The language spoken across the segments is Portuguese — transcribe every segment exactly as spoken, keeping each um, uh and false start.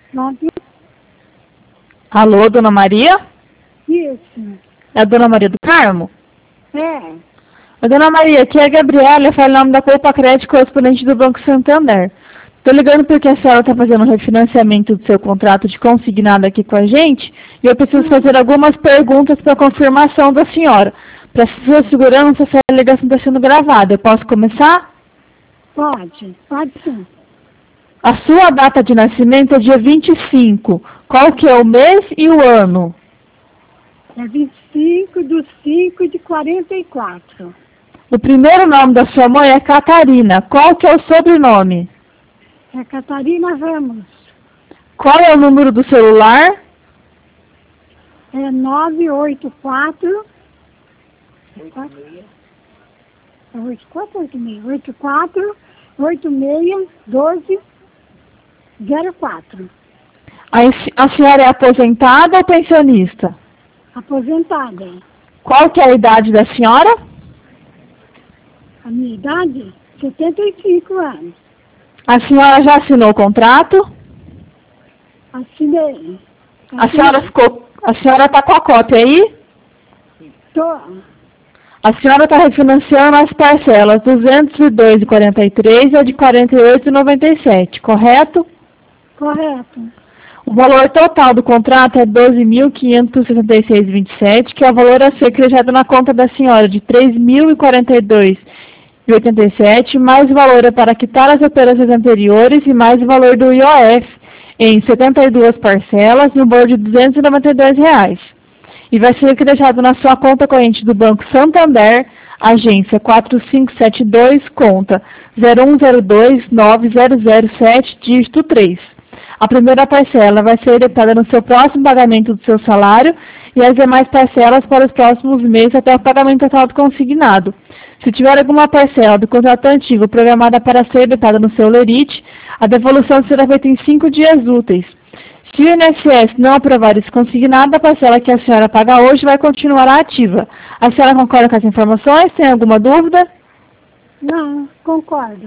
Nove. Alô, Dona Maria? Isso. É a Dona Maria do Carmo? É. A Dona Maria, aqui é a Gabriela, fala em nome da Poupa Crédito, correspondente do Banco Santander. Estou ligando porque a senhora está fazendo um refinanciamento do seu contrato de consignado aqui com a gente e eu preciso fazer algumas perguntas para confirmação da senhora. Para sua segurança, essa ligação está sendo gravada. Eu posso começar? Pode. Pode sim. A sua data de nascimento é dia vinte e cinco. Qual que é o mês e o ano? É vinte e cinco do cinco de quarenta e quatro. O primeiro nome da sua mãe é Catarina. Qual que é o sobrenome? É Catarina Ramos. Qual é o número do celular? É nove oito quatro... É oito quatro ou oito seis? oito quatro, oito seis, doze, zero quatro. A, a senhora é aposentada ou pensionista? Aposentada. Qual que é a idade da senhora? A minha idade? setenta e cinco anos. A senhora já assinou o contrato? Assinei. A senhora ficou, a senhora está com a cópia aí? Tô. A senhora está refinanciando as parcelas duzentos e dois reais e quarenta e três centavos e a de quarenta e oito reais e noventa e sete centavos, correto? Correto. O valor total do contrato é doze mil quinhentos e sessenta e seis reais e vinte e sete centavos, que é o valor a ser crediado na conta da senhora de três mil e quarenta e dois reais e oitenta e sete centavos, mais o valor é para quitar as operações anteriores e mais o valor do I O F em setenta e duas parcelas no valor de duzentos e noventa e dois reais. E vai ser crediado na sua conta corrente do Banco Santander, agência quatro cinco sete dois, conta zero um zero dois nove zero zero sete, dígito três. A primeira parcela vai ser debitada no seu próximo pagamento do seu salário e as demais parcelas para os próximos meses até o pagamento total do consignado. Se tiver alguma parcela do contrato antigo programada para ser debitada no seu lerite, a devolução será feita em cinco dias úteis. Se o I N S S não aprovar esse consignado, a parcela que a senhora paga hoje vai continuar ativa. A senhora concorda com as informações? Tem alguma dúvida? Não, concordo.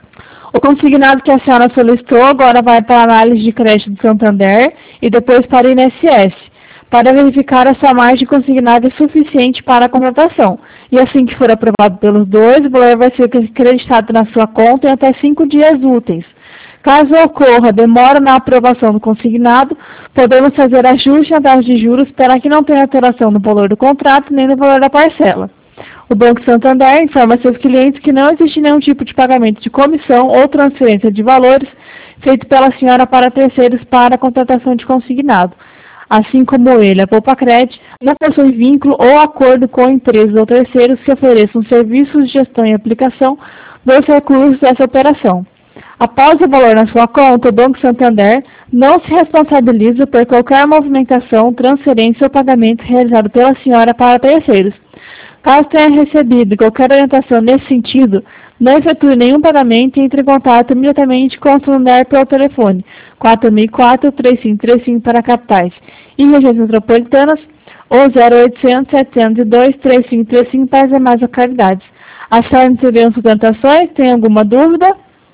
O consignado que a senhora solicitou agora vai para a análise de crédito do Santander e depois para o I N S S, para verificar se a margem consignada é suficiente para a contratação. E assim que for aprovado pelos dois, o valor vai ser creditado na sua conta em até cinco dias úteis. Caso ocorra demora na aprovação do consignado, podemos fazer ajuste na taxa de juros para que não tenha alteração no valor do contrato nem no valor da parcela. O Banco Santander informa a seus clientes que não existe nenhum tipo de pagamento de comissão ou transferência de valores feito pela senhora para terceiros para a contratação de consignado. Assim como ele, a Poupa Crédito, não possui vínculo ou acordo com empresas ou terceiros que ofereçam serviços de gestão e aplicação dos recursos dessa operação. Após o valor na sua conta, o Banco Santander não se responsabiliza por qualquer movimentação, transferência ou pagamento realizado pela senhora para terceiros. Caso tenha recebido qualquer orientação nesse sentido, não efetue nenhum pagamento e entre em contato imediatamente com o Santander pelo telefone quatro mil e quatro, três cinco três cinco para capitais e regiões metropolitanas ou zero oitocentos, setecentos e dois, três cinco três cinco para as demais localidades. A senhora entendeu as sustentações? Tem alguma dúvida?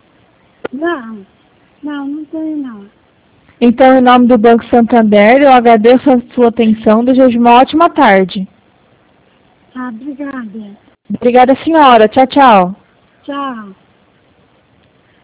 Não, não, não tenho não. Então, em nome do Banco Santander, eu agradeço a sua atenção. Desejo uma ótima tarde. Ah, obrigada. Obrigada, senhora. Tchau, tchau. Tchau.